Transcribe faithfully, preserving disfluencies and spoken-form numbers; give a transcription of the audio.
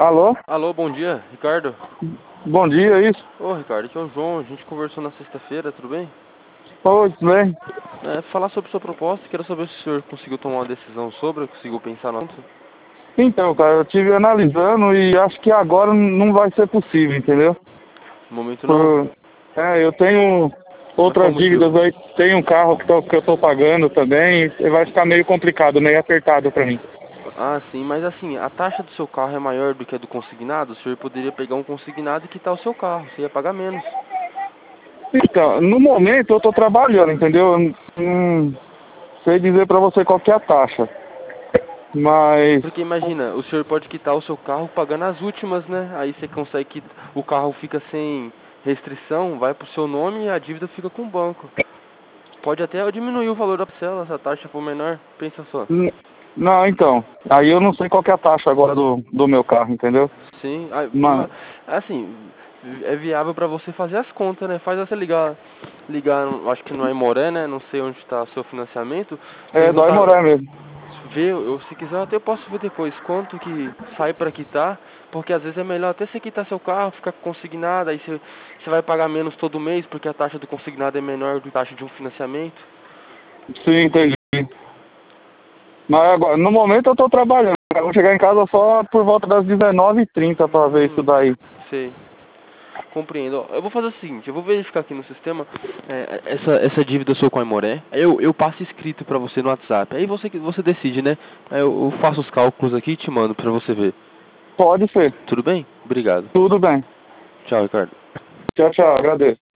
Alô? Alô, bom dia, Ricardo. Bom dia, é isso? Ô, Ricardo, aqui é o João. A gente conversou na sexta-feira, tudo bem? Oi, tudo bem? É, falar sobre sua proposta, quero saber se o senhor conseguiu tomar uma decisão sobre, conseguiu pensar no assunto. Então, cara, eu estive analisando e acho que agora não vai ser possível, entendeu? No momento não. Por... É, eu tenho Mas qual o outras motivo? dívidas aí, tenho um carro que, tô, que eu tô pagando também e vai ficar meio complicado, meio apertado pra mim. Ah, sim, mas assim, a taxa do seu carro é maior do que a do consignado? O senhor poderia pegar um consignado e quitar o seu carro, você ia pagar menos. Então, no momento eu tô trabalhando, entendeu? Eu Não sei dizer pra você qual que é a taxa, mas... Porque imagina, o senhor pode quitar o seu carro pagando as últimas, né? Aí você consegue que o carro fica sem restrição, vai pro seu nome e a dívida fica com o banco. Pode até diminuir o valor da parcela se a taxa for menor, pensa só. n- Não, então, aí eu não sei qual que é a taxa agora do, do meu carro, entendeu? Sim, ah, Mas, ima- assim, é viável para você fazer as contas, né? Faz você ligar, ligar, acho que no Aimoré, né? Não sei onde está o seu financiamento. é, dói Perguntar, morar mesmo. ver, eu, se quiser eu até posso ver depois quanto que sai para quitar, porque às vezes é melhor até você quitar seu carro, ficar consignado, aí você, você vai pagar menos todo mês, porque a taxa do consignado é menor do que a taxa de um financiamento. Sim, entendi. Mas agora, no momento eu tô trabalhando. Eu vou chegar em casa só por volta das dezenove e trinta pra ver isso Hum, daí. sei. Compreendo. Ó, eu vou fazer o seguinte, eu vou verificar aqui no sistema é, essa, essa dívida sua com a Aimoré. Aí eu, eu passo escrito pra você no WhatsApp. Aí você, você decide, né? Aí eu, eu faço os cálculos aqui e te mando pra você ver. Pode ser. Tudo bem? Obrigado. Tudo bem. Tchau, Ricardo. Tchau, tchau. Agradeço.